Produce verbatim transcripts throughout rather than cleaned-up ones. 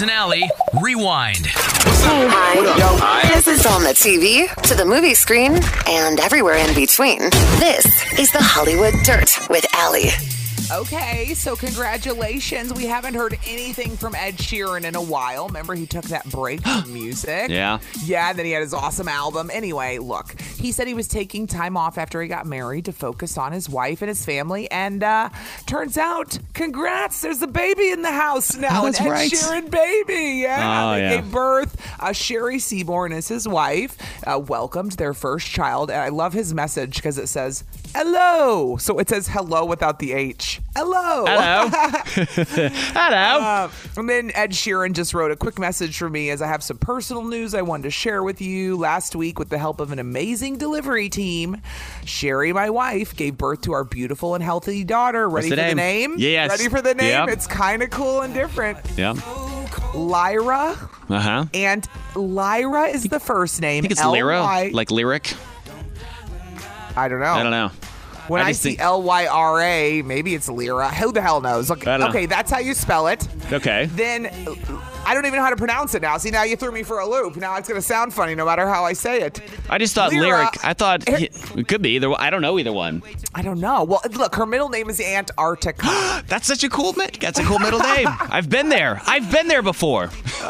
and Allie, Rewind. Hey, hi. What up? Yo. Hi. This is on the T V, to the movie screen, and everywhere in between. This is the Hollywood Dirt with Allie. Okay, so congratulations. We haven't heard anything from Ed Sheeran in a while. Remember, he took that break from music. Yeah. Yeah, and then he had his awesome album. Anyway, look, he said he was taking time off after he got married to focus on his wife and his family. And uh, turns out, congrats, there's a baby in the house now. Oh, that's an Ed right. Sheeran baby. Yeah, Oh, they yeah. gave birth. Uh, Sherry Seaborn is his wife. Uh, welcomed their first child. And I love his message because it says, hello. So it says hello without the H. Hello. Hello. Hello. Uh, and then Ed Sheeran just wrote a quick message for me as I have some personal news I wanted to share with you. Last week, with the help of an amazing delivery team, Sherry, my wife, gave birth to our beautiful and healthy daughter. Ready What's for the the name? name? Yes. Ready for the name? Yep. It's kind of cool and different. Yeah. Lyra. Uh-huh. And Lyra is the first name. I think it's L Y Lyra, like lyric. I don't know. I don't know. When I I, just see think- L Y R A, maybe it's Lyra. Who the hell knows? Look, I don't know. okay, that's how you spell it. Okay. Then I don't even know how to pronounce it now. See, now you threw me for a loop. Now it's going to sound funny no matter how I say it. I just thought Lyra- lyric. I thought Her- it could be either one. I don't know either one. I don't know. Well, look, her middle name is Antarctica. That's such a cool mi- That's a cool middle name. I've been there. I've been there before.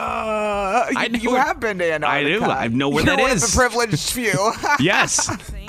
Uh, you, I know you it. have been to Antarctica. I do. I know where You're that one is. of the privileged few. Yes.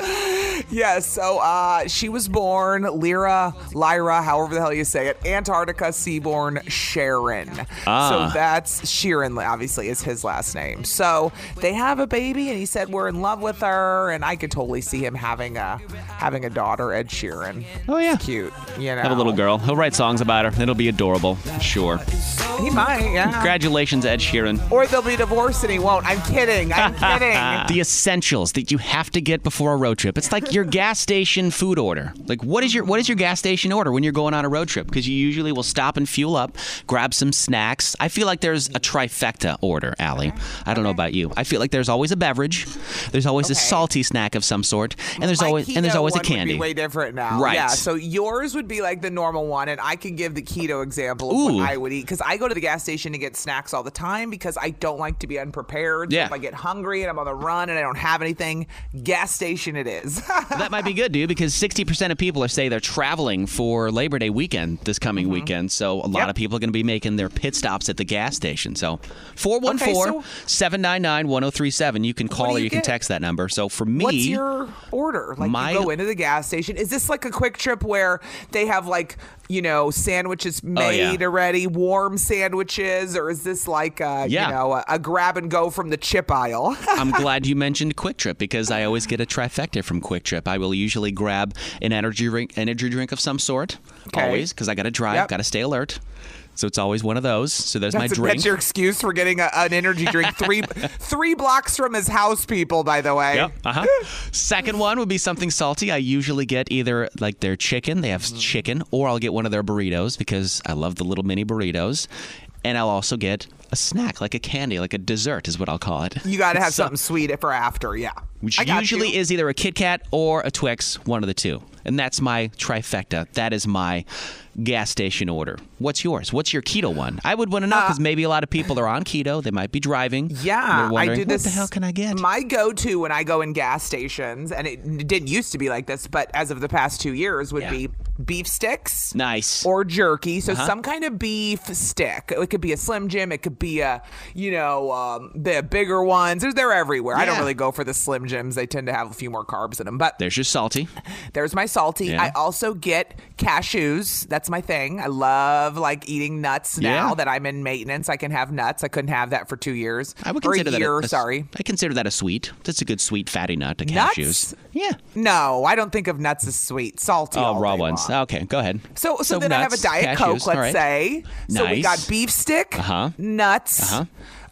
Yes, so uh, she was born Lyra, Lyra, however the hell you say it, Antarctica Seaborn Sharon. Ah. So that's Sheeran, obviously, is his last name. So they have a baby, and he said we're in love with her, and I could totally see him having a having a daughter, Ed Sheeran. Oh, yeah. It's cute, you know. Have a little girl. He'll write songs about her. It'll be adorable. Sure. He might, yeah. Congratulations, Ed Sheeran. Or they'll be divorced, and he won't. I'm kidding. I'm kidding. The essentials that you have to get before a road trip. It's like your gas station food order. Like, what is your what is your gas station order when you're going on a road trip? Because you usually will stop and fuel up, grab some snacks. I feel like there's a trifecta order, Allie. I don't know about you. I feel like there's always a beverage, there's always a Okay. salty snack of some sort, and there's My always and there's keto always a one candy. Would be way different now. Right. Yeah. So yours would be like the normal one, and I can give the keto example of Ooh. what I would eat because I go to the gas station to get snacks all the time because I don't like to be unprepared. So Yeah. if I get hungry and I'm on the run and I don't have anything, gas station it is. That might be good, dude, because sixty percent of people are say they're traveling for Labor Day weekend this coming weekend. So a lot Yep. of people are going to be making their pit stops at the gas station. So four one Okay, four, so- seven nine nine, one oh three seven. You can call do or you you can get? text that number. So for me, What's your order? Like My- you go into the gas station. Is this like a quick trip where they have like, you know, sandwiches made yeah. already, warm sandwiches, or is this like a, Yeah. you know, a, a grab and go from the chip aisle? I'm glad you mentioned Quick Trip because I always get a trifecta from Quick Trip. I will usually grab an energy drink, energy drink of some sort, Okay. always, because I got to drive, Yep. got to stay alert. So it's always one of those. So there's my That's, drink. that's your excuse for getting a, an energy drink three three blocks from his house, people, by the way. Yep. Uh-huh. Second one would be something salty. I usually get either like their chicken, they have Mm-hmm. chicken, or I'll get one of their burritos because I love the little mini burritos. And I'll also get a snack, like a candy, like a dessert is what I'll call it. You got to have So- something sweet for after, yeah. Which I got usually you. is either a Kit Kat or a Twix, one of the two. And that's my trifecta. That is my gas station order. What's yours? What's your keto one? I would want to know because maybe a lot of people are on keto. They might be driving. and Yeah, they're wondering, I do this. What the hell can I get? My go-to when I go in gas stations, and it didn't used to be like this, but as of the past two years, would Yeah. be beef sticks. Nice. Or jerky. So Uh-huh. some kind of beef stick. It could be a Slim Jim. It could be a, you know, um, the bigger ones. They're, they're everywhere. I don't Yeah. really go for the Slim Jims. They tend to have a few more carbs in them. But There's your salty. there's my salty. Yeah. I also get cashews. That's my thing. I love like eating nuts now Yeah. that I'm in maintenance. I can have nuts. I couldn't have that for two years. I would or consider a year, that a, a- sorry. I consider that a sweet. That's a good sweet fatty nut. The Nuts? cashews. Yeah. No, I don't think of nuts as sweet. Salty. Oh, all raw day ones. long. Okay, go ahead. So, so, So then I have a nuts, Diet cashews, Coke, let's all right. say. So we Nice. got beef stick, Uh-huh. nuts, Uh-huh.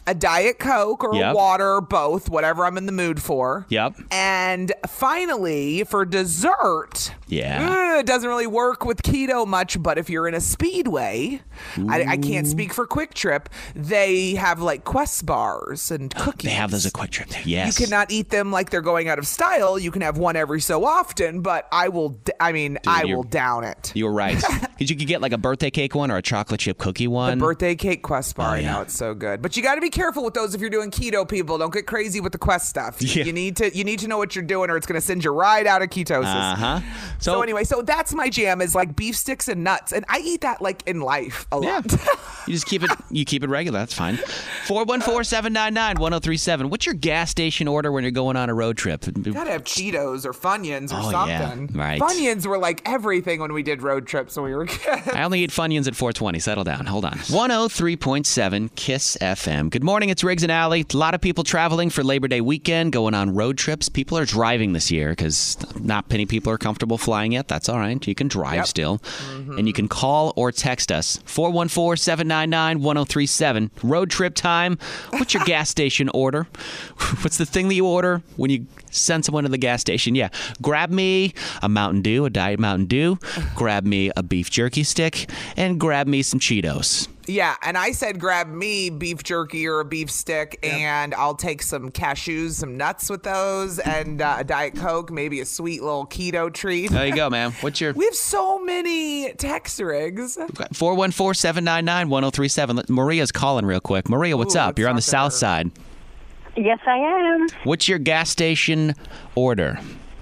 a Diet Coke or Yep. a water, or both, whatever I'm in the mood for. Yep. And finally, for dessert, Yeah. uh, it doesn't really work with keto much, but if you're in a Speedway, I, I can't speak for Quick Trip, they have like Quest bars and cookies. They have those at Quick Trip. Yes. You cannot eat them like they're going out of style. You can have one every so often, but I will, d- I mean, I you're- will down it. You were right. Because you could get like a birthday cake one or a chocolate chip cookie one. Birthday cake Quest bar. Oh, I yeah. know it's so good, but you got to be careful with those if you're doing keto. People, don't get crazy with the Quest stuff. You, Yeah. you need to you need to know what you're doing, or it's going to send you right out of ketosis. Uh huh. So, So, anyway, so that's my jam is like beef sticks and nuts, and I eat that like in life a yeah, lot. you just keep it. You keep it regular. That's fine. Four one four seven nine nine one zero three seven. What's your gas station order when you're going on a road trip? Gotta have Cheetos or Funyuns or Oh, yeah, something. right. Funyuns were like everything when we did road trips when we were kids. I only eat Funyuns at four twenty. Settle down. Hold on. one oh three point seven Kiss F M. Good morning. It's Riggs and Alley. A lot of people traveling for Labor Day weekend, going on road trips. People are driving this year because not many people are comfortable flying yet. That's all right. You can drive Yep. still. And you can call or text us. four one four seven nine nine one oh three seven. Road trip time. What's your gas station order? What's the thing that you order when you send someone to the gas station? Yeah. Grab me a Mountain Dew, a Diet Mountain Dew. Grab me a beef jerky stick. And grab me some Cheetos. Yeah, and I said grab me beef jerky or a beef stick, and I'll take some cashews, some nuts with those, and uh, a Diet Coke, maybe a sweet little keto treat. There you go, man. What's your... We have so many text rigs. four one four seven nine nine one oh three seven. Maria's calling real quick. Maria, what's Ooh, up? let's You're on the talk to south her. side. Yes, I am. What's your gas station order?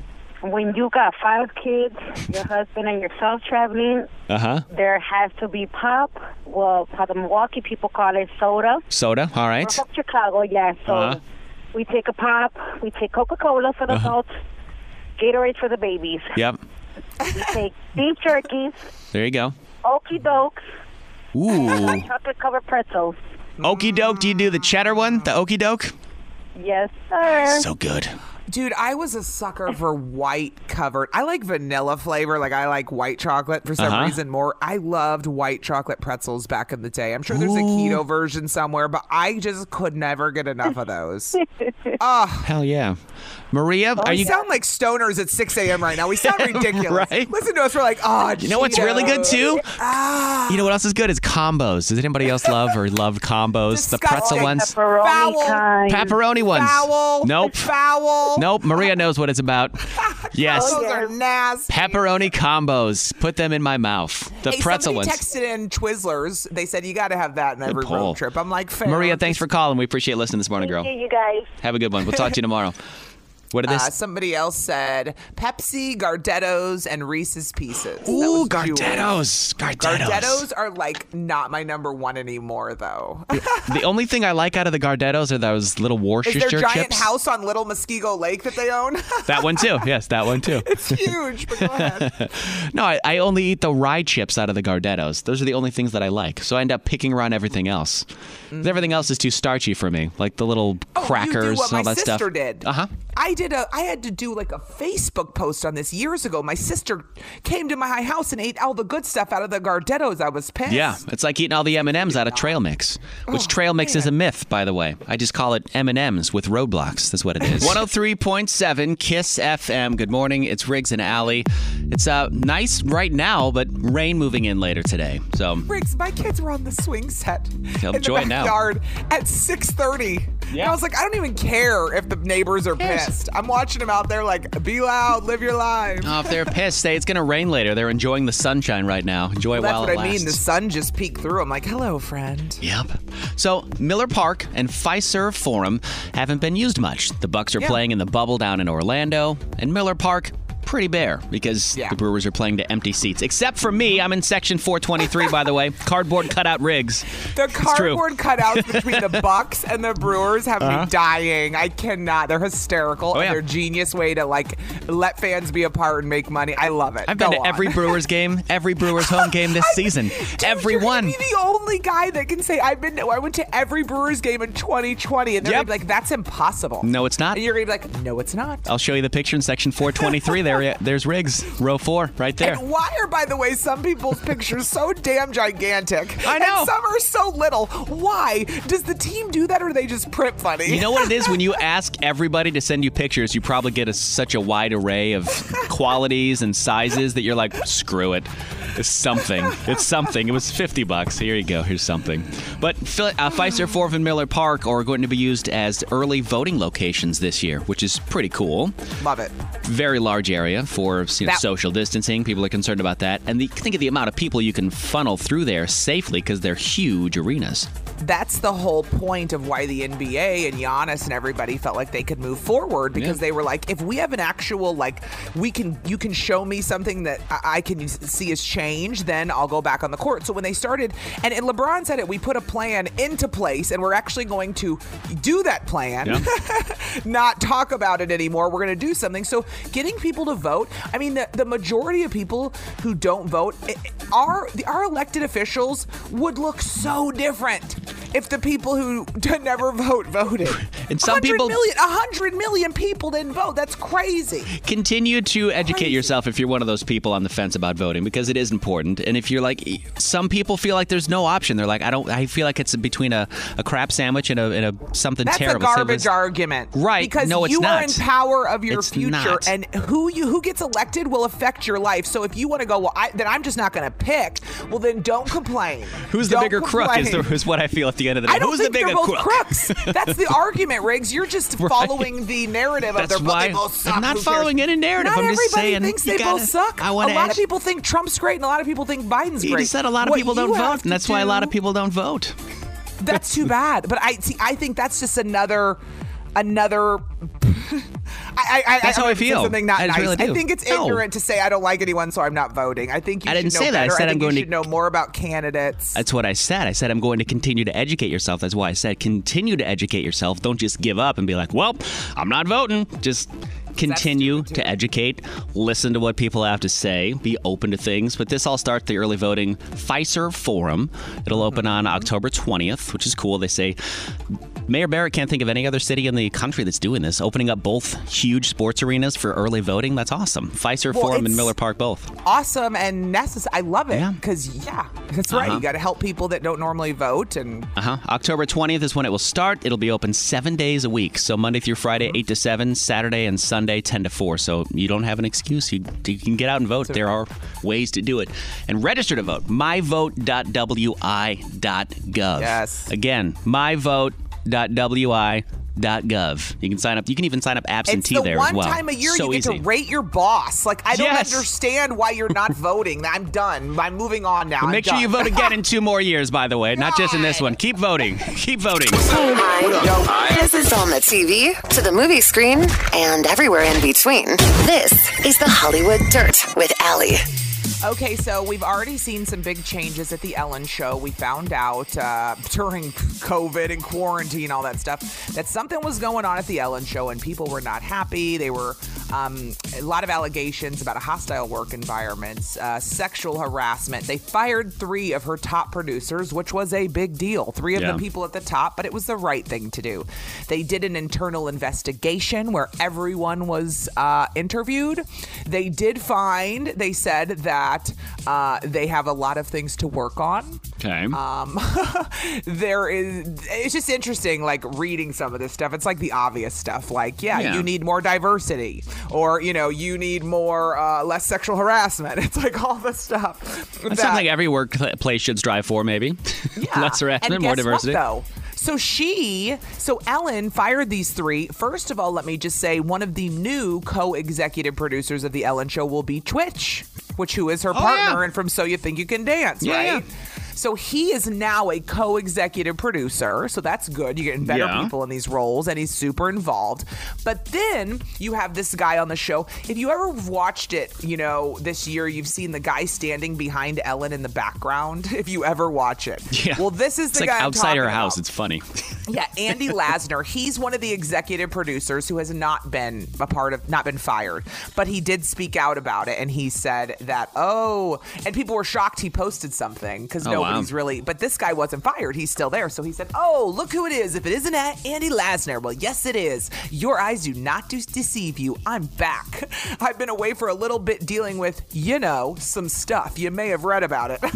When you got five kids, your husband and yourself traveling, Uh-huh. there has to be pop. Well, how the Milwaukee people call it soda. Soda, all Or right. from Chicago, yeah. So Uh-huh. we take a pop. We take Coca-Cola for the adults, Gatorade for the babies. Yep. We take beef jerkies, There you go. Okie Dokes, Ooh. chocolate-covered pretzels. Okie doke. Do you do the cheddar one? The okie doke? Yes, sir. So good. Dude, I was a sucker for white covered. I like vanilla flavor. Like, I like white chocolate for some Uh-huh. reason more. I loved white chocolate pretzels back in the day. I'm sure there's a keto version somewhere, but I just could never get enough of those. Hell yeah. Maria, are We you... sound like stoners at six a.m. right now. We sound ridiculous. Right? Listen to us. We're like, oh, You know what's really good, too? Ah. You know what else is good? Is combos. Does anybody else love or love combos? The pretzel Disgusting. ones? Pepperoni Foul. kind. Pepperoni ones. Foul. Nope. Foul. Nope. Maria knows what it's about. Yes. Those are nasty. Pepperoni combos. Put them in my mouth. The Hey, pretzel somebody ones. texted in Twizzlers. They said you got to have that in every pull. road trip. I'm like, fair. Maria, thanks for calling. We appreciate listening this morning, girl. Thank you, you guys. Have a good one. We'll talk to you tomorrow. What did Uh, this? somebody else said Pepsi, Gardettos, and Reese's Pieces. That Ooh, was Julie. Gardettos. Gardettos. Gardettos are like not my number one anymore, though. The only thing I like out of the Gardettos are those little Is Worcestershire their giant chips. house on Little Muskego Lake that they own? That one too. Yes, that one too. It's huge, but go ahead. No, I, I only eat the rye chips out of the Gardettos. Those are the only things that I like. So I end up picking around everything else. 'Cause Everything else is too starchy for me, like the little Oh, crackers you do what and all my that stuff. sister did. Uh huh. I did a. I had to do like a Facebook post on this years ago. My sister came to my house and ate all the good stuff out of the Gardettos. I was pissed. Yeah, it's like eating all the M and M's out of Trail Mix, which Oh, Trail Mix is a myth, by the way. I just call it M and M's with roadblocks. That's what it is. one oh three point seven Kiss F M. Good morning. It's Riggs and Alley. It's uh, nice right now, but rain moving in later today. So Riggs, my kids were on the swing set They'll in enjoy the it now. backyard at six thirty. And Yeah. I was like, I don't even care if the neighbors are Yes. pissed. I'm watching them out there like, be loud, live your life. oh, if they're pissed, say it's going to rain later. They're enjoying the sunshine right now. Enjoy it That's while what it I mean. The lasts. sun just peeked through. I'm like, hello, friend. Yep. So Miller Park and Fiserv Forum haven't been used much. The Bucks are Yeah. playing in the bubble down in Orlando, and Miller Park pretty bare because Yeah. the Brewers are playing to empty seats. Except for me, I'm in section four twenty-three, by the way. Cardboard cutout rigs. The true. cardboard cutouts between the Bucks and the Brewers have Uh-huh. me dying. I cannot. They're hysterical. Oh, and yeah. they're a genius way to like let fans be apart and make money. I love it. I've been Go to on. every Brewers game, every Brewers home game this season. Dude, Every you're one. gonna be the only guy that can say I've been. To, I went to every Brewers game in twenty twenty, and they're Yep. gonna be like, "That's impossible." No, it's not. And you're gonna be like, "No, it's not." I'll show you the picture in section four twenty-three there there, there's Riggs, row four, right there. And why are, by the way, some people's pictures so damn gigantic? I know. And some are so little. Why? Does the team do that, or do they just print funny? You know what it is? When you ask everybody to send you pictures, you probably get a, such a wide array of qualities and sizes that you're like, screw it. It's something. It's something. It was fifty bucks. Here you go. Here's something. But uh, Fiserv Forum and Miller Park are going to be used as early voting locations this year, which is pretty cool. Love it. Very large area for you know, That- social distancing. People are concerned about that. And the, think of the amount of people you can funnel through there safely because they're huge arenas. That's the whole point of why the N B A and Giannis and everybody felt like they could move forward, because Yeah. they were like, if we have an actual, like, we can, you can show me something that I, I can see as change, then I'll go back on the court. So when they started, and, and LeBron said it, we put a plan into place, and we're actually going to do that plan, Yeah. not talk about it anymore. We're going to do something. So getting people to vote, I mean, the, the majority of people who don't vote, it, our, the, our elected officials would look so different if the people who d- never vote voted. And some one hundred people- million, one hundred million people didn't vote. That's crazy. Continue to educate Crazy. yourself if you're one of those people on the fence about voting, because it is important. And if you're like, some people feel like there's no option. They're like, I don't. I feel like it's between a, a crap sandwich and a, and a something That's terrible. a So garbage it's- argument, Right. Because No, it's you not. are in power of your It's future, not. and who you who gets elected will affect your life. So if you want to go, well, I, then I'm just not going to pick. Well, then don't complain. Who's the Don't bigger crook is, the, complain. is what I feel at the end of the day. I don't Who's think the bigger they're both crook? crooks. That's the argument, Riggs. You're just Right. following the narrative That's of their why they both suck. I'm not Who following cares? any narrative. Not I'm just everybody saying thinks you they gotta- both suck. I A wanna lot ask- of people think Trump's great, and a lot of people think Biden's You great. just said a lot of What people don't you vote, have and that's to why a lot do- of people don't vote. That's too bad. But I see. I think that's just another, another. I, I, That's I, how I'm I gonna say feel. Something not I just nice. really do. I think it's No. ignorant to say I don't like anyone, so I'm not voting. I think you I should didn't know say that. I better. said I'm think going you to- should know more about candidates. That's what I said. I said I'm going to continue to educate yourself. That's why I said continue to educate yourself. Don't just give up and be like, well, I'm not voting. Just continue stupid, too. to educate, listen to what people have to say, be open to things. But this all starts the early voting Fiserv Forum. It'll open on October twentieth, which is cool. They say Mayor Barrett can't think of any other city in the country that's doing this, opening up both huge sports arenas for early voting. That's awesome. Fiserv Well, Forum and it's- Miller Park both. Awesome and necessary. I love it Yeah. because yeah, that's right. Uh-huh. You got to help people that don't normally vote, and Uh-huh. October twentieth is when it will start. It'll be open seven days a week. So Monday through Friday, eight to seven, Saturday and Sunday, ten to four. So you don't have an excuse. You, you can get out and vote. There are ways to do it. And register to vote. my vote dot w i dot gov. Yes. Again, my vote dot w i dot gov. You can sign up. You can even sign up absentee it's the there one as well. time a year so you get easy. to rate your boss. Like I don't Yes. understand why you're not voting. I'm done. I'm moving on now. But I'm make sure you done. vote again in two more years, by the way. Not just in this one. Keep voting. Keep voting. Hi. This is on the T V, to the movie screen, and everywhere in between. This is the Hollywood Dirt with Allie. Okay, so we've already seen some big changes at the Ellen Show. We found out uh, during COVID and quarantine, all that stuff, that something was going on at the Ellen Show and people were not happy. They were um, a lot of allegations about a hostile work environment, uh, sexual harassment. They fired three of her top producers, which was a big deal. Three of Yeah. the people at the top, but it was the right thing to do. They did an internal investigation where everyone was uh, interviewed. They did find, they said that uh, they have a lot of things to work on. Okay. Um, there is, it's just interesting, like reading some of this stuff. It's like the obvious stuff, like, yeah, Yeah. you need more diversity, or, you know, you need more, uh, less sexual harassment. It's like all the stuff. That's that- something every workplace should strive for, maybe. Yeah. Less harassment, and more guess diversity. What, though? So she, so Ellen fired these three. First of all, let me just say one of the new co-executive producers of the Ellen Show will be Twitch, which who is her partner yeah. and from So You Think You Can Dance, Yeah, right? yeah. So he is now a co-executive producer, so that's good. You're getting better Yeah. people in these roles, and he's super involved. But then you have this guy on the show. If you ever watched it, you know, this year, you've seen the guy standing behind Ellen in the background, if you ever watch it. Yeah. Well, this is It's the like guy I'm outside talking her house. about. It's funny. Yeah, Andy Lasner. He's one of the executive producers who has not been a part of, not been fired, but he did speak out about it, and he said that, oh, and people were shocked he posted something because Oh, nobody wow. He's really, but this guy wasn't fired. He's still there. So he said, oh, look who it is. If it isn't Andy Lasner, well, yes, it is. Your eyes do not do- deceive you. I'm back. I've been away for a little bit dealing with, you know, some stuff. You may have read about it.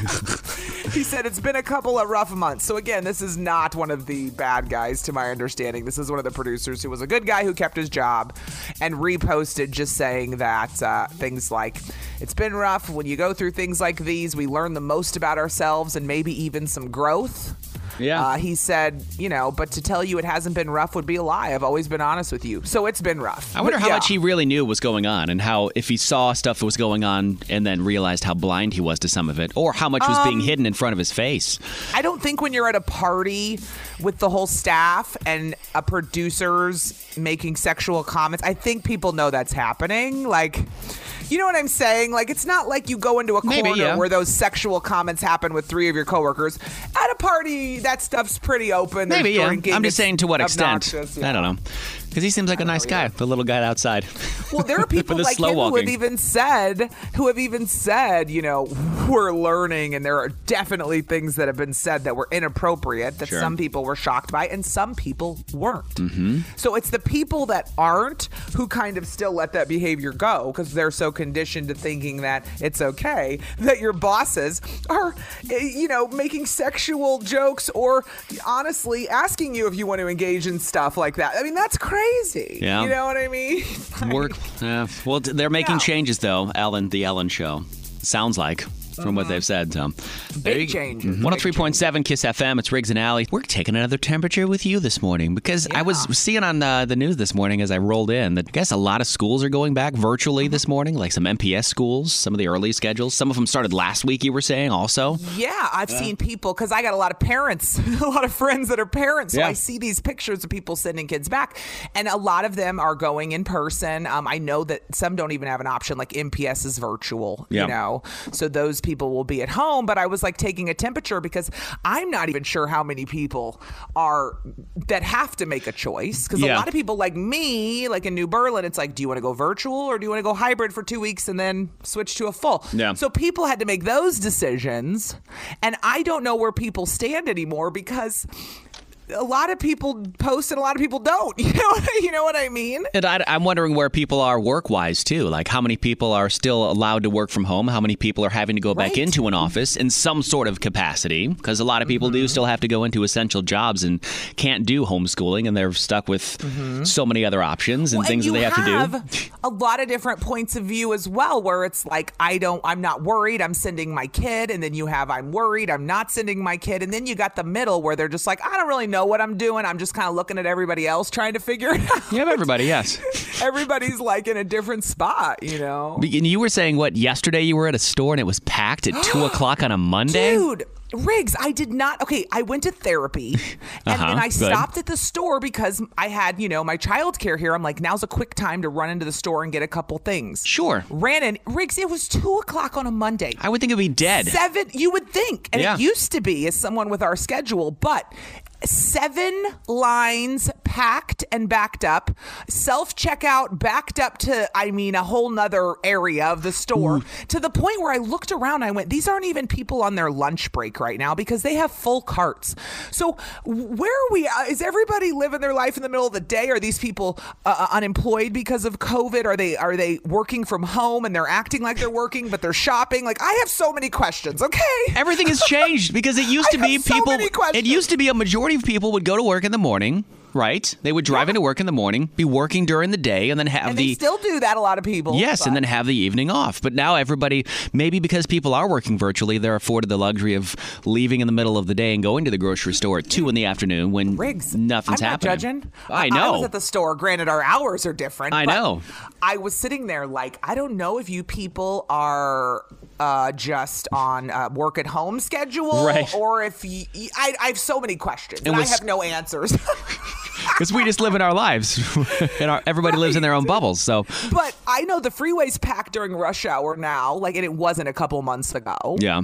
He said it's been a couple of rough months. So again, this is not one of the bad guys, to my understanding. This is one of the producers who was a good guy who kept his job and reposted just saying that uh, things like, it's been rough. When you go through things like these, we learn the most about ourselves and maybe even some growth. Yeah. Uh, he said, you know, but to tell you it hasn't been rough would be a lie. I've always been honest with you. So it's been rough. I wonder But how yeah. much he really knew was going on and how, if he saw stuff that was going on and then realized how blind he was to some of it, or how much was Um, being hidden in front of his face. I don't think when you're at a party with the whole staff and a producer's making sexual comments, I think people know that's happening. Like, you know what I'm saying? Like, it's not like you go into a Maybe, corner yeah. where those sexual comments happen with three of your coworkers. At a party, that stuff's pretty open. There's Maybe, yeah. drinking. I'm just It's saying to what extent. obnoxious, yeah. I don't know. Because he seems like a nice know, guy, yeah. the little guy outside. Well, there are people the like slow him who walking. have even said, who have even said, you know, we're learning, and there are definitely things that have been said that were inappropriate that Sure. some people were shocked by, and some people weren't. Mm-hmm. So it's the people that aren't who kind of still let that behavior go because they're so conditioned to thinking that it's okay that your bosses are, eh, you know, making sexual jokes or honestly asking you if you want to engage in stuff like that. I mean, that's crazy. Yeah. You know what I mean? Work. Yeah. Well, t- they're making Yeah. changes, though, Ellen, the Ellen Show. Sounds like. From what they've said. So. There you- changes. one oh three point seven Kiss F M. It's Riggs and Alley. We're taking another temperature with you this morning because I was seeing on uh, the news this morning as I rolled in that I guess a lot of schools are going back virtually this morning, like some M P S schools, some of the early schedules. Some of them started last week, you were saying, also. Yeah, I've seen people, because I got a lot of parents, a lot of friends that are parents, so Yeah. I see these pictures of people sending kids back, and a lot of them are going in person. Um, I know that some don't even have an option, like M P S is virtual, Yeah. you know, so those people will be at home, but I was like taking a temperature because I'm not even sure how many people are that have to make a choice, because Yeah. a lot of people like me, like in New Berlin, it's like, do you want to go virtual or do you want to go hybrid for two weeks and then switch to a full? Yeah. So people had to make those decisions, and I don't know where people stand anymore because a lot of people post and a lot of people don't. You know, you know what I mean? And I, I'm wondering where people are work-wise, too. Like, how many people are still allowed to work from home? How many people are having to go back Right. into an office in some sort of capacity? Because a lot of people do still have to go into essential jobs and can't do homeschooling, and they're stuck with so many other options and Well, things and that they you have, to do. have a lot of different points of view as well, where it's like, I don't, I'm not worried, I'm sending my kid, and then you have, I'm worried, I'm not sending my kid, and then you got the middle where they're just like, I don't really know what I'm doing, I'm just kind of looking at everybody else trying to figure it out. You have everybody, yes. Everybody's like in a different spot, you know? And you were saying, what, yesterday you were at a store and it was packed at two o'clock on a Monday? Dude, Riggs, I did not. Okay, I went to therapy and Uh-huh, then I good. stopped at the store because I had, you know, my childcare here. I'm like, now's a quick time to run into the store and get a couple things. Sure. Ran in. Riggs, it was two o'clock on a Monday. I would think it would be dead. Seven, you would think. And Yeah. it used to be as someone with our schedule, but seven lines packed and backed up, self-checkout backed up to, I mean, a whole nother area of the store, Ooh. to the point where I looked around, I went, these aren't even people on their lunch break right now because they have full carts. So where are we? Uh, is everybody living their life in the middle of the day? Are these people uh, unemployed because of COVID? Are they are they working from home and they're acting like they're working, but they're shopping? Like, I have so many questions, okay? Everything has changed because it used I to be have so people. many questions. It used to be a majority of people would go to work in the morning, right? They would drive Yeah. into work in the morning, be working during the day, and then have And the they still do that, a lot of people. yes, but- and then have the evening off. But now everybody, maybe because people are working virtually, they're afforded the luxury of leaving in the middle of the day and going to the grocery store at two in the afternoon when Riggs, nothing's I'm happening. not judging. I know. I was at the store. Granted, our hours are different. I but know. I was sitting there like, I don't know if you people are uh, just on uh, work at home schedule, Right. or if you, I, I have so many questions and, And I was- have no answers. Because we just live in our lives, and our, everybody lives in their own bubbles. So But I know the freeway's packed during rush hour now, like, and it wasn't a couple months ago. yeah.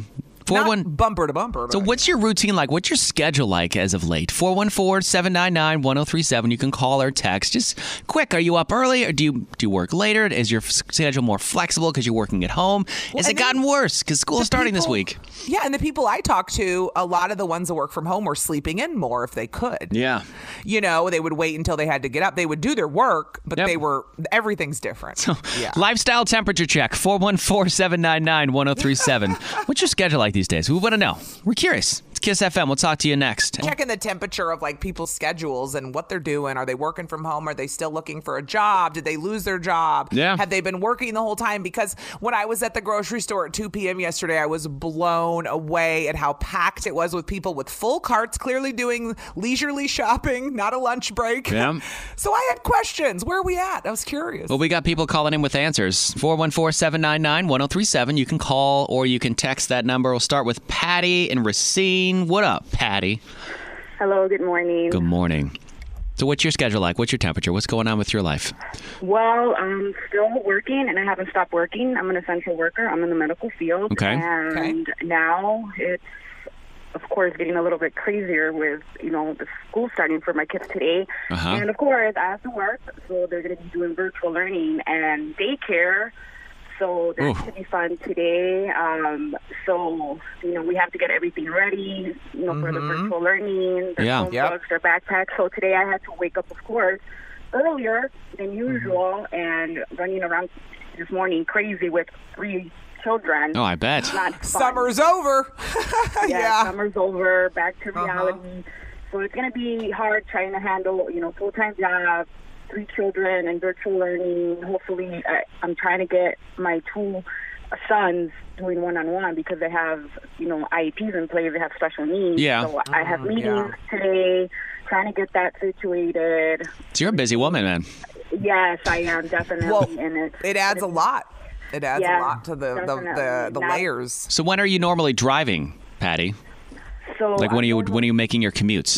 Four Not one. bumper to bumper. So but- what's your routine like? What's your schedule like as of late? four one four, seven nine nine, one oh three seven. You can call or text. Just quick, are you up early or do you do you work later? Is your schedule more flexible because you're working at home? Has it and then gotten worse because school is starting this people- week? Yeah, and the people I talk to, a lot of the ones that work from home were sleeping in more if they could. Yeah. You know, they would wait until they had to get up. They would do their work, but Yep. they were, everything's different. So, yeah. Lifestyle temperature check, four one four, seven nine nine, one oh three seven. What's your schedule like these days? We want to know. We're curious. It's Kiss F M. We'll talk to you next. Checking the temperature of like people's schedules and what they're doing. Are they working from home? Are they still looking for a job? Did they lose their job? Yeah. Have they been working the whole time? Because when I was at the grocery store at two p.m. yesterday, I was blown away at how packed it was with people with full carts, clearly doing leisurely shopping, not a lunch break. Yeah. So I had questions. Where are we at? I was curious. Well, we got people calling in with answers. four one four, seven nine nine, one oh three seven. You can call or you can text that number. We'll start with Patty in Racine. What up, Patty? Hello, good morning. Good morning. So what's your schedule like? What's your temperature? What's going on with your life? Well, I'm still working, and I haven't stopped working. I'm an essential worker. I'm in the medical field. Okay. And now it's, of course, getting a little bit crazier with, you know, the school starting for my kids today. Uh-huh. And, of course, I have to work, so they're going to be doing virtual learning and daycare. So that Oof. should be fun today. Um, so, you know, we have to get everything ready, you know, for the virtual learning, their Yeah. Chromebooks, Yep. their backpacks. So today I had to wake up, of course, earlier than usual and running around this morning crazy with three children. Oh, I bet. Not fun. Summer's over. Yeah, yeah. summer's over, back to Uh-huh. reality. So it's going to be hard trying to handle, you know, full-time job, three children, and virtual learning. Hopefully, I, I'm trying to get my two sons doing one-on-one because they have, you know, I E Ps in place. They have special needs. Yeah. So I have Mm, meetings yeah. today, trying to get that situated. So you're a busy woman, man. Yes, I am, definitely. Well, and it's, It adds a lot. It adds Yeah, a lot to the the, the, definitely. the Now- layers. So when are you normally driving, Patty? so Like when are I'm you normally- when are you making your commutes?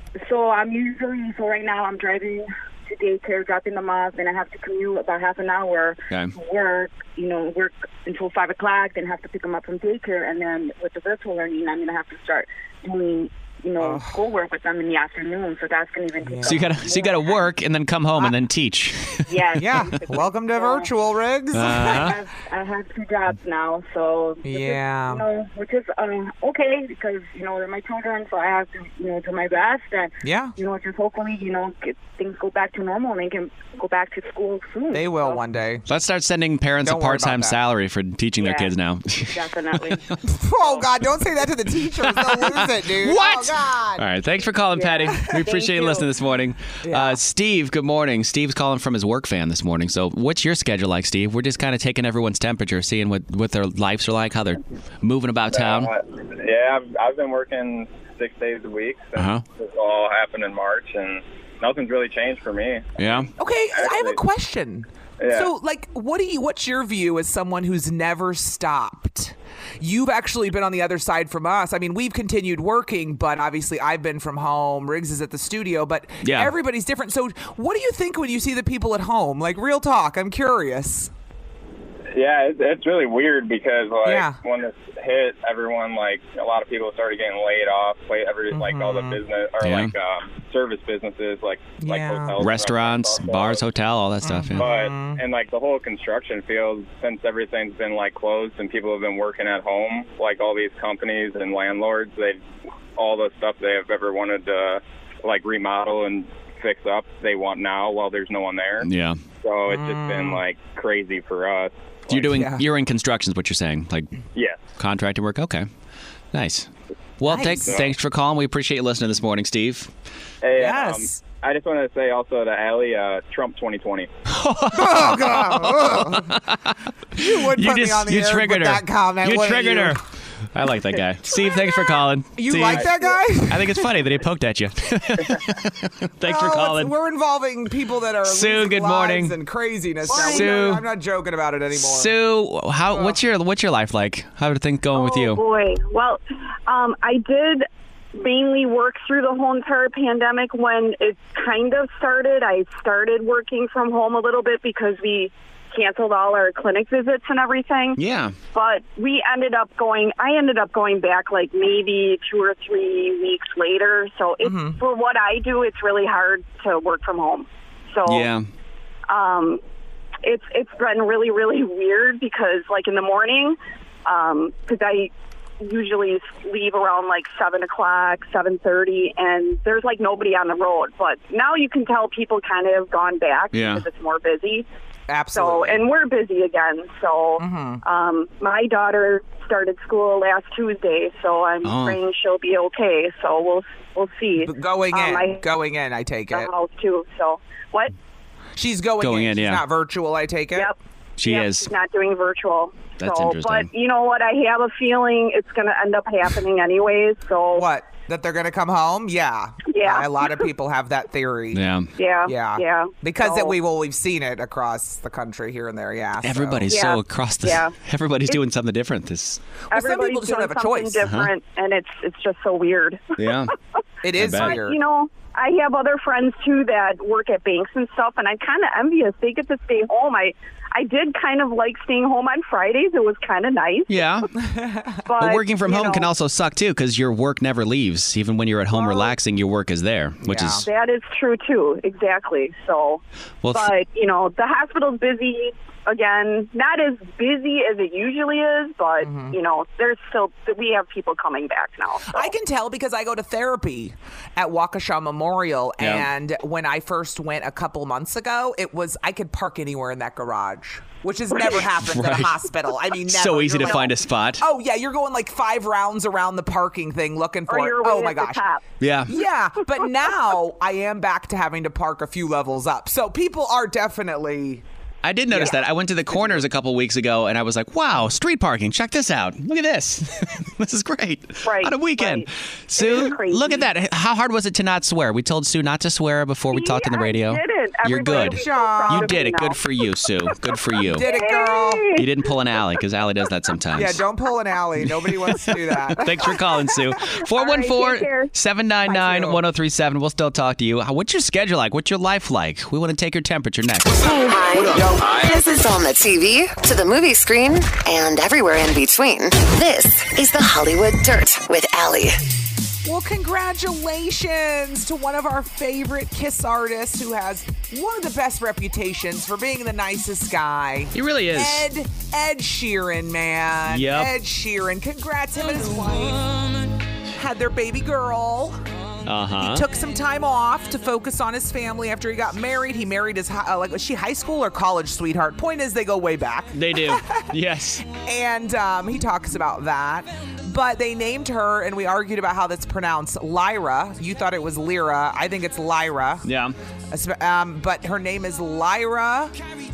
So I'm usually, so right now I'm driving to daycare, dropping them off, and I have to commute about half an hour Okay. to work, you know, work until five o'clock, then have to pick them up from daycare. And then with the virtual learning, I'm going to have to start doing, you know, schoolwork with them in the afternoon. So that's going to even take So you up gotta so you more gotta time. work and then come home and then teach. Yes. Yeah. basically. Welcome to So, virtual, Riggs. Uh, I have, I have two jobs now, so which is, Yeah. you know, which is um, okay because you know they're my children, so I have to you know do my best and Yeah. you know just hopefully you know get, things go back to normal and they can go back to school soon. They will So, one day. Let's start sending parents Don't a worry about part-time that. salary for teaching their Yeah. kids now. Definitely. Oh, God, don't say that to the teachers. They'll lose it, dude. What? Oh, God. All right, thanks for calling, Patty. We appreciate you you. listening this morning. Yeah. Uh, Steve, good morning. Steve's calling from his work van this morning. So what's your schedule like, Steve? We're just kind of taking everyone's temperature, seeing what, what their lives are like, how they're moving about town. Uh, yeah, I've, I've been working six days a week since Uh-huh. this all happened in March, and nothing's really changed for me. Yeah? Okay, I have a Actually- question. Yeah. So, like, what do you? What's your view as someone who's never stopped? You've actually been on the other side from us. I mean, we've continued working, but obviously I've been from home. Riggs is at the studio, but Yeah. everybody's different. So, what do you think when you see the people at home? Like, real talk, I'm curious. Yeah, it, it's really weird because like Yeah. when this hit, everyone like a lot of people started getting laid off. Like every like all the business or Yeah. like um, service businesses, like like Yeah. hotels, Restaurants, also. bars, hotel, all that stuff. Yeah. But and like the whole construction field, since everything's been like closed and people have been working at home, like all these companies and landlords, they all the stuff they have ever wanted to like remodel and fix up, they want now while there's no one there. Yeah. So it's just been like crazy for us. You're doing. Yeah. You're in construction, is what you're saying, like Yeah. contracting work. Okay, nice. Well, Nice. thank- thanks for calling. We appreciate you listening this morning, Steve. Hey, Yes. um, I just wanted to say also to Allie, uh, Trump twenty twenty. Oh, God. Ugh. You would You put just me on the you air triggered with her. that comment, you wouldn't triggered you? her. I like that guy. Steve, thanks for calling. You Steve, like that guy? I think it's funny that he poked at you. Thanks for Oh, calling. it's- We're involving people that are Sue, losing good lives morning. and craziness. now. Sue. I'm not joking about it anymore. Sue, how what's your what's your life like? How are things going with Oh, you? boy. Well, um, I did mainly work through the whole entire pandemic. When it kind of started, I started working from home a little bit because we canceled all our clinic visits and everything. Yeah. But we ended up going, I ended up going back like maybe two or three weeks later. So it's, Mm-hmm. for what I do, it's really hard to work from home. So Yeah. um, it's it's been really, really weird because like in the morning, because I usually leave around like seven o'clock, seven thirty, and there's like nobody on the road. But now you can tell people kind of have gone back Yeah. because it's more busy. So, Absolutely. and we're busy again. So, Mm-hmm. um, my daughter started school last Tuesday, so I'm Oh. praying she'll be okay. So we'll we'll see. Going Um, in. I- going in, I take The it. house too. So what? She's going, Going in. in, She's yeah. not virtual, I take it. Yep. She Yep, is. she's not doing virtual. That's so, interesting. But you know what? I have a feeling it's going to end up happening anyways. So What? That they're going to come home? Yeah. Yeah. A lot of people have that theory. Yeah. Yeah. Yeah. Yeah. Because so, it, we well, we've seen it across the country here and there. Yeah. so- Everybody's Yeah. so across the. Yeah. Everybody's doing something different. This. Well, some everybody's people just don't doing have a something choice. different, and it's it's just so weird. Yeah. It is bet. weird. You know, I have other friends too that work at banks and stuff, and I'm kind of envious. They get to stay home. I I did kind of like staying home on Fridays. It was kind of nice. Yeah. But, But working from you home know, can also suck too, because your work never leaves. Even when you're at home relaxing, your work is there, which Yeah. is That is true too. Exactly. So, well. th- but you know, the hospital's busy again. Not as busy as it usually is, but Mm-hmm. you know, there's still we have people coming back now. So. I can tell because I go to therapy at Waukesha Memorial, Yeah. and when I first went a couple months ago, it was I could park anywhere in that garage, which has never happened at Right. a hospital. I mean, never. so easy You're to like- find a spot. Oh yeah, you're going like five rounds around the parking thing looking for or it. you're Oh way my at the gosh. top. Yeah. Yeah, but now I am back to having to park a few levels up. So people are definitely. I did notice Yeah. that. I went to the corners a couple weeks ago, and I was like, "Wow, street parking! Check this out! Look at this! This is great! Right, On a weekend, right. Sue, It is crazy. look at that! How hard was it to not swear? We told Sue not to swear before we talked on the Yeah, I radio. did it. You're Everybody good. was so proud You of did me it. now. Good for you, Sue. Good for you. Did it, girl. You didn't pull an alley because Allie does that sometimes. Yeah, don't pull an alley. Nobody wants to do that. Thanks for calling, Sue. four one four, take care. seven nine nine, one oh three seven. We'll still talk to you. How- What's your schedule like? What's your life like? We want to take your temperature next. Hi. This is on the T V, to the movie screen, and everywhere in between. This is the Hollywood Dirt with Allie. Well, congratulations to one of our favorite Kiss artists who has one of the best reputations for being the nicest guy. He really is. Ed Ed Sheeran, man. Yep. Ed Sheeran. Congrats, him and his wife had their baby girl. Uh huh. Took some time off to focus on his family after he got married. He married his hi- uh, like was she high school or college sweetheart? Point is, they go way back. They do. Yes. And um, he talks about that. But they named her, and we argued about how that's pronounced, Lyra. You thought it was Lyra. I think it's Lyra. Yeah. Um, but her name is Lyra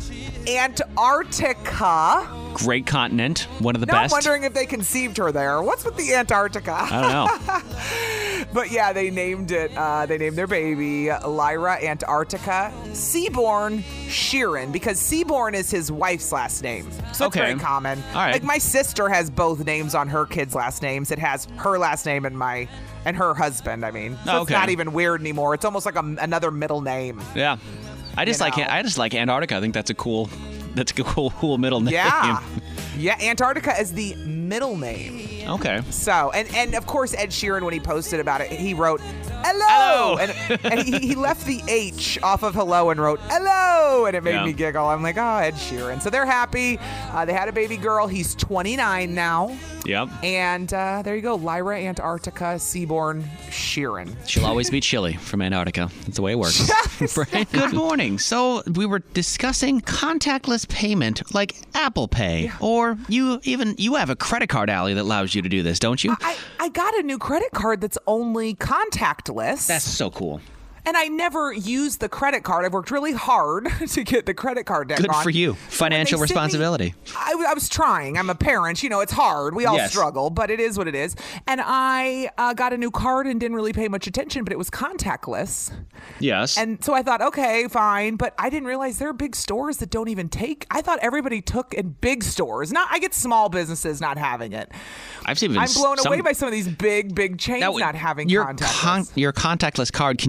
Antarctica. Great continent. One of the Now best. I'm wondering if they conceived her there. What's with the Antarctica? I don't know. But yeah, they named it. Uh, they named their baby Lyra Antarctica Seaborn Sheeran because Seaborn is his wife's last name. So it's Okay. very common. All right. Like my sister has both names on her kids' last names. It has her last name and my and her husband. I mean, so Oh, it's okay. not even weird anymore. It's almost like a, another middle name. Yeah. I just You like know. I just like Antarctica. I think that's a cool that's a cool cool middle name. Yeah. Yeah, Antarctica is the middle name. Okay. So, and, and of course, Ed Sheeran, when he posted about it, he wrote, hello! Hello! And, and he, he left the H off of hello and wrote, hello! And it made Yeah. me giggle. I'm like, oh, Ed Sheeran. So they're happy. Uh, they had a baby girl. He's twenty-nine now. Yep. And uh, there you go, Lyra Antarctica Seaborn Sheeran. She'll always be chilly from Antarctica. That's the way it works. Right? Good morning. So we were discussing contactless payment like Apple Pay, or you even you have a credit card, Allie, that allows you to do this, don't you? I, I got a new credit card that's only contactless. That's so cool. And I never used the credit card. I've worked really hard to get the credit card deck Good on. for you. When they Financial sent me- responsibility. I, w- I was trying. I'm a parent. You know, it's hard. We all Yes. struggle, but it is what it is. And I uh, got a new card and didn't really pay much attention, but it was contactless. Yes. And so I thought, okay, fine. But I didn't realize there are big stores that don't even take. I thought everybody took in big stores. Not, I get small businesses not having it. I've seen. I'm blown some, away by some of these big, big chains Now, not having your contactless. con- your contactless card. Can you also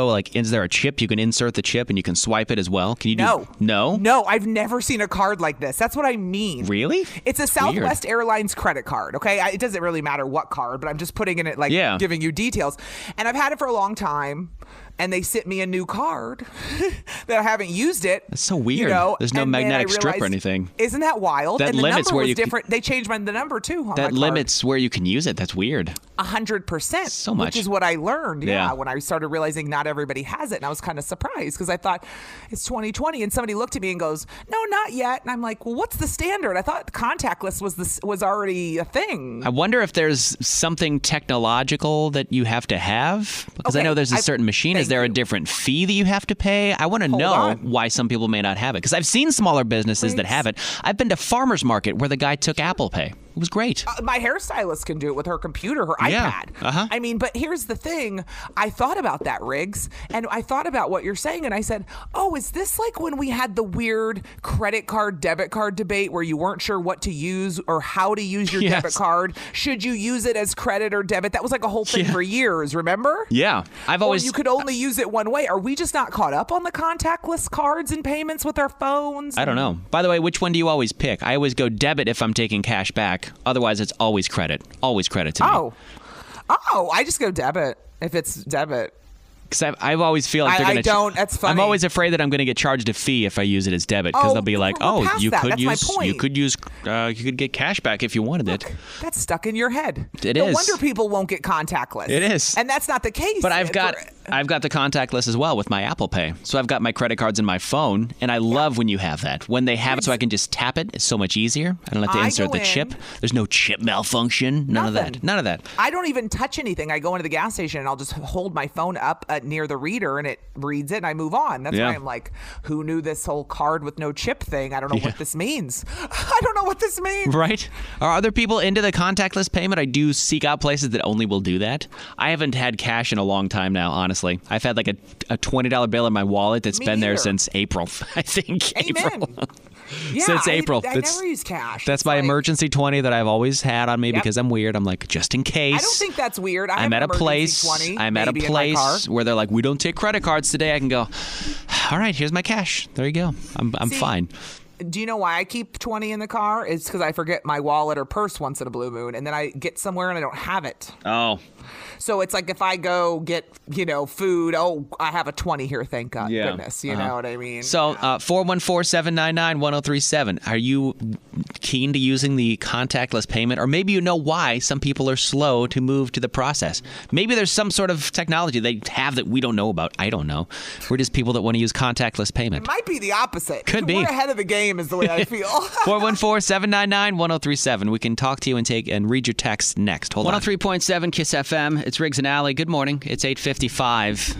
also like, is there a chip you can insert the chip and you can swipe it as well? Can you do? No. No. No, I've never seen a card like this. That's what I mean. Really? It's a Southwest Airlines credit card. Okay, I, it doesn't really matter what card, but I'm just putting in it like Yeah. giving you details. And I've had it for a long time. And they sent me a new card that I haven't used it. That's so weird. You know, There's no and then I magnetic strip or realized- anything. Isn't that wild? That and the limits number where was you can- different. They changed my, the number too on my That card. limits where you can use it. That's weird. A hundred percent. So much. Which is what I learned. Yeah, Yeah. when I started realizing not everybody has it, and I was kind of surprised because I thought it's twenty twenty, and somebody looked at me and goes, "No, not yet." And I'm like, "Well, what's the standard? I thought contactless was this was already a thing." I wonder if there's something technological that you have to have because I Okay, know there's a I- certain machine. Is thank there a you. different fee that you have to pay? I want to Hold know on. why some people may not have it because I've seen smaller businesses that Please. have it. I've been to farmers market where the guy took Apple Pay. It was great. Uh, my hairstylist can do it with her computer, her Yeah, iPad. uh-huh. I mean, but here's the thing. I thought about that, Riggs, and I thought about what you're saying, and I said, oh, is this like when we had the weird credit card, debit card debate where you weren't sure what to use or how to use your Yes. debit card? Should you use it as credit or debit? That was like a whole thing Yeah. for years, remember? Yeah, I've Or always you could only use it one way. Are we just not caught up on the contactless cards and payments with our phones? I don't know. By the way, which one do you always pick? I always go debit if I'm taking cash back. Otherwise, it's always credit. Always credit to me. Oh. Oh, I just go debit if it's debit. Because I've, I've always feel like I- they're I going to. don't. That's funny. I'm always afraid that I'm going to get charged a fee if I use it as debit because Oh, they'll be like, we're "Oh, past you that. could That's my use, you point. could use, uh, you could get cash back if you wanted it." Look, that's stuck in your head. It no is. wonder people won't get contactless. It is. And that's not the case. But I've got For- I've got the contactless as well with my Apple Pay. So I've got my credit cards in my phone, and I love when you have that. When they have it, so I can just tap it. It's so much easier. I don't have to I insert go the in- chip. There's no chip malfunction. None of Nothing. that. None of that. I don't even touch anything. I go into the gas station and I'll just hold my phone up uh, near the reader and it reads it and I move on. That's Yeah. why I'm like, who knew this whole card with no chip thing? I don't know Yeah. what this means. I don't know what this means. Right? Are other people into the contactless payment? I do seek out places that only will do that. I haven't had cash in a long time now, honestly. I've had like a, a twenty dollar bill in my wallet that's Me been there neither. since April, I think. Amen. April. Yeah, Since I- April. I, That's- never use cash. That's It's my like- emergency twenty that I've always had on me Yep. because I'm weird. I'm like, just in case. I don't think that's weird. I I'm have at an a place. emergency twenty, I'm at a maybe in my car. place where they're like, we don't take credit cards today. I can go, all right, here's my cash. There you go. I'm I'm See, fine. Do you know why I keep twenty in the car? It's because I forget my wallet or purse once in a blue moon, and then I get somewhere and I don't have it. Oh, So it's like if I go get, you know, food, oh, I have a twenty here, thank God, Yeah. goodness. You Uh-huh. know what I mean? so uh, four one four, seven nine nine, one oh three seven. Are you keen to using the contactless payment? Or maybe you know why some people are slow to move to the process. Maybe there's some sort of technology they have that we don't know about. I don't know. We're just people that want to use contactless payment. It might be the opposite. Could be. We're ahead of the game is the way I feel. four one four, seven nine nine, one oh three seven. We can talk to you and take and read your text next. Hold on. one oh three point seven Kiss F M. It's Riggs and Alley. Good morning. It's eight fifty-five.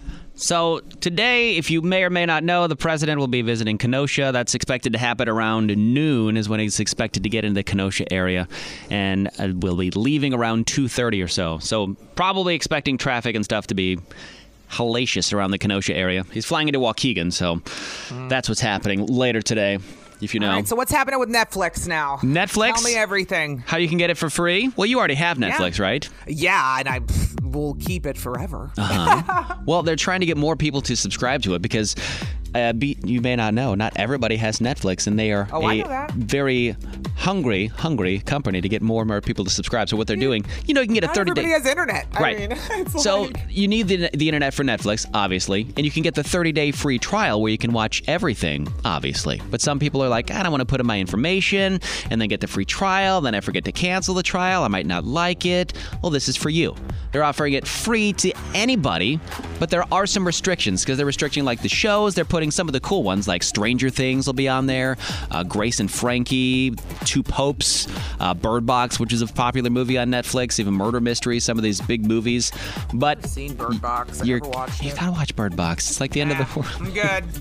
So today, if you may or may not know, the president will be visiting Kenosha. That's expected to happen around noon is when he's expected to get into the Kenosha area. And uh, will be leaving around two thirty or so. So probably expecting traffic and stuff to be hellacious around the Kenosha area. He's flying into Waukegan, so Mm. that's what's happening later today, if you know. All right, so what's happening with Netflix now? Netflix? Tell me everything. How you can get it for free? Well, you already have Netflix, right? Yeah, and I pff, will keep it forever. Uh-huh. Well, they're trying to get more people to subscribe to it because uh, be, you may not know, not everybody has Netflix, and they are Oh, I a know that. very hungry, hungry company to get more and more people to subscribe. So what they're doing, you know, you can get a Not thirty everybody day. has internet. Right. I mean, it's So like, you need the, the internet for Netflix, obviously, and you can get the thirty day free trial where you can watch everything, obviously. But some people are like, I don't want to put in my information and then get the free trial, then I forget to cancel the trial. I might not like it. Well, this is for you. They're offering it free to anybody, but there are some restrictions because they're restricting like the shows. They're putting some of the cool ones like Stranger Things will be on there, uh, Grace and Frankie, Two Popes, uh, Bird Box, which is a popular movie on Netflix, even Murder Mystery, some of these big movies. But I've seen Bird Box. I you're, never watched you it. gotta watch Bird Box. It's like the end of Nah, the world. I'm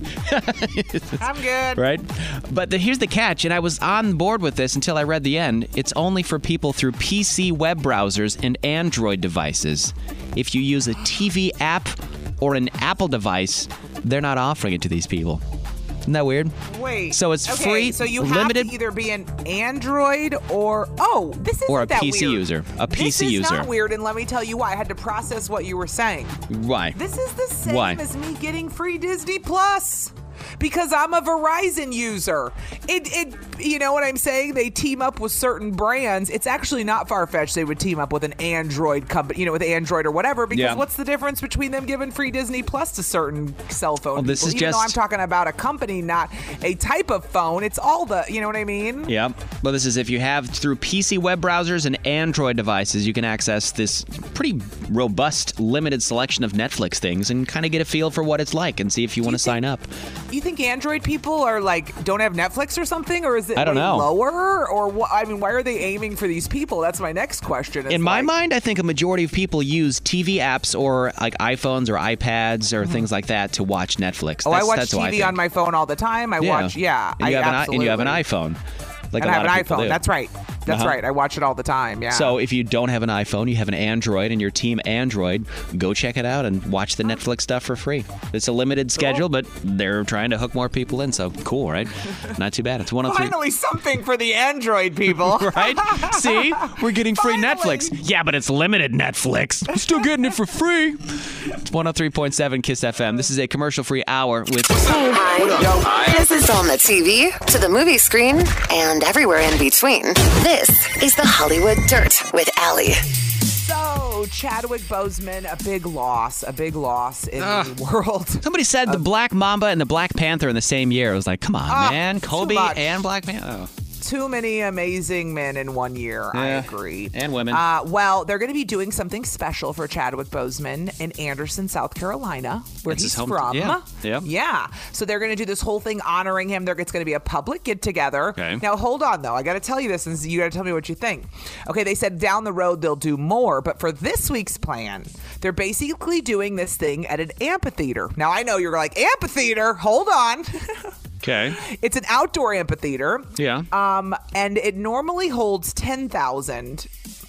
good. I'm good. Right? But the, here's the catch, and I was on board with this until I read the end. It's only for people through P C web browsers and Android devices. If you use a T V app or an Apple device, they're not offering it to these people. Isn't that weird? Wait. So it's okay, free, So you limited, have to either be an Android or oh, this isn't or a that P C weird. user. A P C this is user. not weird, and let me tell you why. I had to process what you were saying. Why? This is the same Why? as me getting free Disney Plus. Because I'm a Verizon user. It, it, you know what I'm saying? They team up with certain brands. It's actually not far-fetched they would team up with an Android company, you know, with Android or whatever. Because Yeah. what's the difference between them giving free Disney Plus to certain cell phone Well, this people? is Even just- though I'm talking about a company, not a type of phone. It's all the, you know what I mean? Yeah. Well, this is if you have through P C web browsers and Android devices, you can access this pretty robust, limited selection of Netflix things and kind of get a feel for what it's like and see if you want to sign up. You think Android people are like don't have Netflix or something, or is it I don't way know. lower, or what? I mean, why are they aiming for these people? That's my next question. It's In my like- mind, I think a majority of people use T V apps or like iPhones or iPads or things like that to watch Netflix. Oh, that's, I watch that's T V what I think. on my phone all the time. I watch, yeah. And you, I have an, i- absolutely. and you have an iPhone. Like and a I have lot an of people iPhone. do. That's right. That's Uh-huh. right. I watch it all the time. Yeah. So if you don't have an iPhone, you have an Android, and you're team Android, go check it out and watch the Netflix stuff for free. It's a limited schedule, but they're trying to hook more people in, so cool, right? Not too bad. It's one oh three. Finally, something for the Android people. Right? See? We're getting free Finally. Netflix. Yeah, but it's limited Netflix. I'm still getting it for free. It's one oh three point seven KISS F M. This is a commercial-free hour with... Hi. This is on the T V, to the movie screen, and everywhere in between. This is the Hollywood Dirt with Allie. So, Chadwick Boseman, a big loss, a big loss in the world. Somebody said the Black Mamba and the Black Panther in the same year. It was like, come on, Ah, man. too Kobe much. and Black Panther. Oh. Too many amazing men in one year. I Yeah. agree. And women. Uh, well, they're going to be doing something special for Chadwick Boseman in Anderson, South Carolina, where That's his he's home- from. yeah, yeah. Yeah. So they're going to do this whole thing honoring him. There, it's going to be a public get together. Okay. Now, hold on, though. I got to tell you this, and you got to tell me what you think. Okay, they said down the road they'll do more, but for this week's plan, they're basically doing this thing at an amphitheater. Now, I know you're like, amphitheater? Hold on. Okay. It's an outdoor amphitheater. Yeah. Um, and it normally holds ten thousand,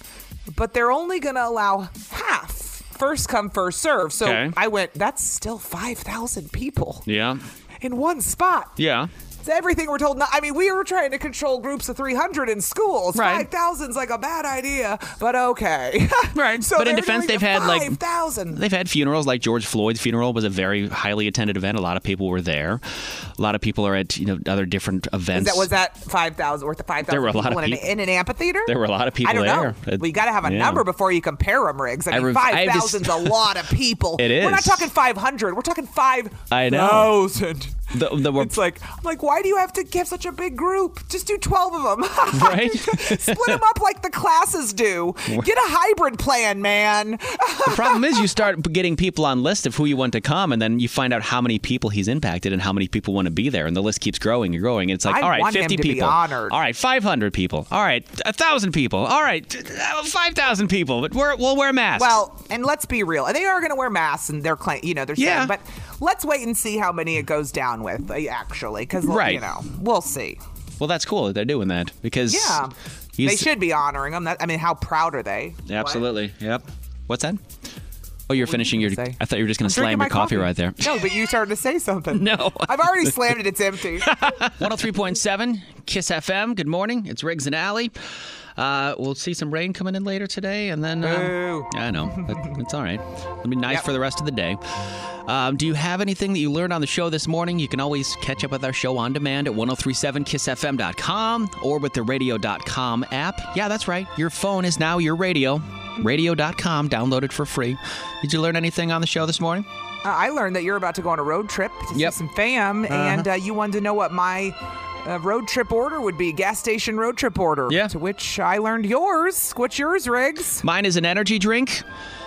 but they're only going to allow half. First come, first serve. So Okay. I went, that's still five thousand people Yeah. in one spot. Yeah. It's everything we're told. Not, I mean, we were trying to control groups of three hundred in schools. Right. five thousand is like a bad idea, but okay. Right. So But in they're defense, doing they've had, like- five thousand. They've had funerals, like George Floyd's funeral was a very highly attended event. A lot of people were there. A lot of people are at, you know, other different Is events. that, was that five thousand worth of five thousand There were a lot people of in, an, people. in an amphitheater? There were a lot of people I don't there. know. It- We got to have a yeah. number before you compare them, Riggs. I I mean, rev- I five just- thousand is a lot of people. It We're not is. talking five hundred. We're talking five I know. thousand. The, the, It's like, I'm like, why do you have to give such a big group? Just do twelve of them. Right? Split them up like the classes do. Get a hybrid plan, man. the problem is you start getting people on list of who you want to come, and then you find out how many people he's impacted and how many people want to be there, and the list keeps growing and growing. It's like, I all right, want him fifty to be people. honored. All right, five hundred people. All right, one thousand people. All right, five thousand people. But we're, we'll wear masks. Well, and let's be real. They are going to wear masks, and they're claim, you know, they're Yeah. saying, but let's wait and see how many it goes down with, uh, actually, because Right. you know, we'll see. well, that's cool that they're doing that because Yeah, he's- they should be honoring them. That, I mean, how proud are they? Absolutely. Yep. What's that? Oh, you're finishing your. you say? I thought you were just going I'm to slam drinking your my coffee, right there. No, but you started to say something. No. I've already slammed it. It's empty. one oh three point seven KISS F M. Good morning. It's Riggs and Alley. Uh, we'll see some rain coming in later today, and then uh, Boo. I know, but it's all right. It'll be nice Yep. for the rest of the day. Um, do you have anything that you learned on the show this morning? You can always catch up with our show on demand at ten thirty-seven kiss f m dot com or with the radio dot com app. Yeah, that's right. Your phone is now your radio. radio dot com. Download it for free. Did you learn anything on the show this morning? Uh, I learned that you're about to go on a road trip to Yep. see some fam, and uh, you wanted to know what my uh, road trip order would be, gas station road trip order. Yeah. To which I learned yours. What's yours, Riggs? Mine is an energy drink,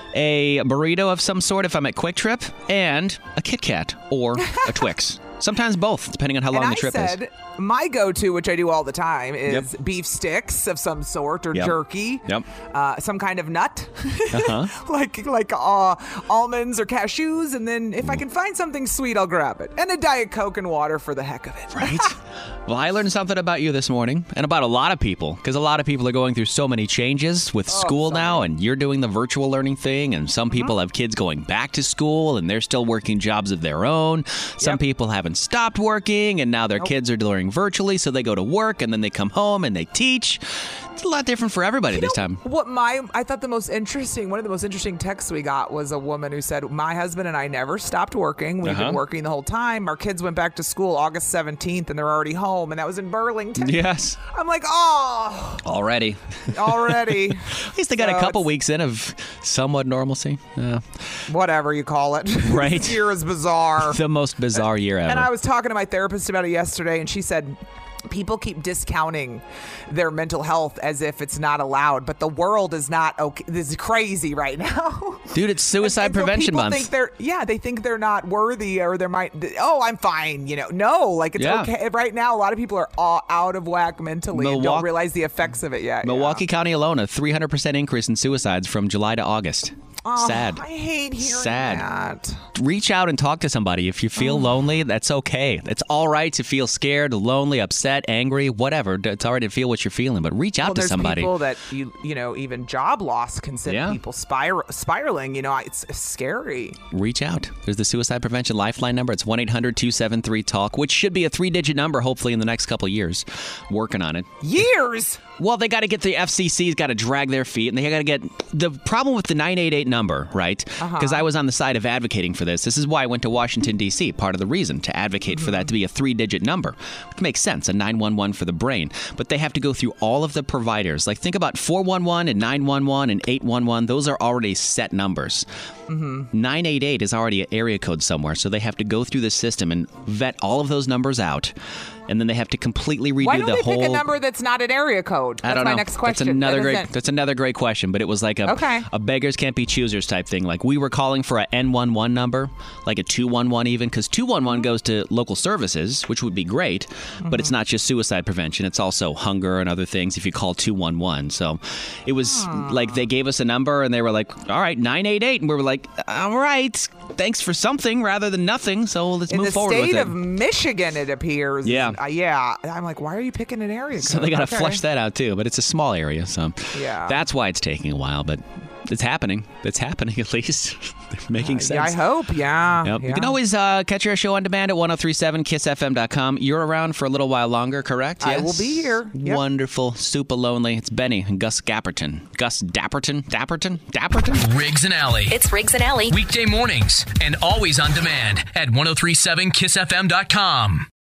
a burrito of some sort if I'm at Quick Trip, and a Kit Kat or a Twix. Sometimes both, depending on how long and the trip I is. said my go-to, which I do all the time, is Yep. beef sticks of some sort or Yep. jerky. Yep. Uh, some kind of nut, Uh-huh. like like uh, almonds or cashews, and then if I can find something sweet, I'll grab it. And a Diet Coke and water for the heck of it. Right? Well, I learned something about you this morning and about a lot of people because a lot of people are going through so many changes with school sorry. now, and you're doing the virtual learning thing, and some people have kids going back to school and they're still working jobs of their own. Some Yep. people haven't stopped working and now their kids are learning virtually, so they go to work and then they come home and they teach. It's a lot different for everybody this time. What my I thought the most interesting, one of the most interesting texts we got was a woman who said, my husband and I never stopped working. We've Uh-huh. been working the whole time. Our kids went back to school August seventeenth and they're already home. And that was in Burlington. Yes. I'm like, oh, Already. already. At least they got So a couple it's- weeks in of somewhat normalcy. Yeah. Whatever you call it. Right. This year is bizarre. The most bizarre year ever. And I was talking to my therapist about it yesterday, and she said, people keep discounting their mental health as if it's not allowed, but the world is not okay. This is crazy right now. Dude, it's Suicide And so Prevention people Month. Think they're, yeah, they think they're not worthy, or they might. Oh, I'm fine. You know, no, like it's Yeah. okay. Right now, a lot of people are all out of whack mentally and don't Milwaukee- realize the effects of it yet. Milwaukee County alone, a three hundred percent increase in suicides from July to August. Oh, Sad. I hate hearing Sad. that. Reach out and talk to somebody. If you feel lonely, that's okay. It's all right to feel scared, lonely, upset, angry, whatever. It's all right to feel what you're feeling, but reach out Well, to there's somebody. people that you you know even job loss can send Yeah. people spiral, spiraling. You know, it's scary. Reach out. There's the Suicide Prevention Lifeline number. It's one eight hundred two seven three talk, which should be a three-digit number, hopefully, in the next couple of years. Working on it. Years. Well, they got to get the F C C's got to drag their feet, and they got to get the problem with the nine eight eight number, right? Because I was on the side of advocating for this. This is why I went to Washington, D C, part of the reason to advocate for that to be a three-digit number. Which makes sense, a nine one one for the brain. But they have to go through all of the providers. Like, think about four one one and nine one one and eight one one. Those are already set numbers. nine eight eight is already an area code somewhere, so they have to go through the system and vet all of those numbers out. And then they have to completely redo Why don't the they whole... pick a number that's not an area code? That's I don't my know. next question. That's another That great. isn't- That's another great question. But it was like a Okay. a beggars can't be choosers type thing. Like we were calling for a N one one number, like a two one one even, because two one one goes to local services, which would be great. But it's not just suicide prevention; it's also hunger and other things. If you call two one one, so it was like they gave us a number and they were like, "All right, nine eight eight," and we were like, "All right, thanks for something rather than nothing." So let's In move the forward with state it. of Michigan, it appears. Yeah. Uh, yeah. I'm like, why are you picking an area code? So they got to Okay. flush that out too, but it's a small area, so Yeah. that's why it's taking a while. But it's happening. It's happening at least. They're making sense. Yeah, I hope. Yeah. Yep. yeah. You can always uh, catch our show on demand at ten thirty-seven kiss f m dot com. You're around for a little while longer, correct? I Yes? will be here. Yep. Wonderful. Super lonely. It's Benny and Gus Gapperton. Gus Dapperton? Dapperton? Dapperton? Riggs and Alley. It's Riggs and Alley. Weekday mornings and always on demand at ten thirty-seven kiss f m dot com.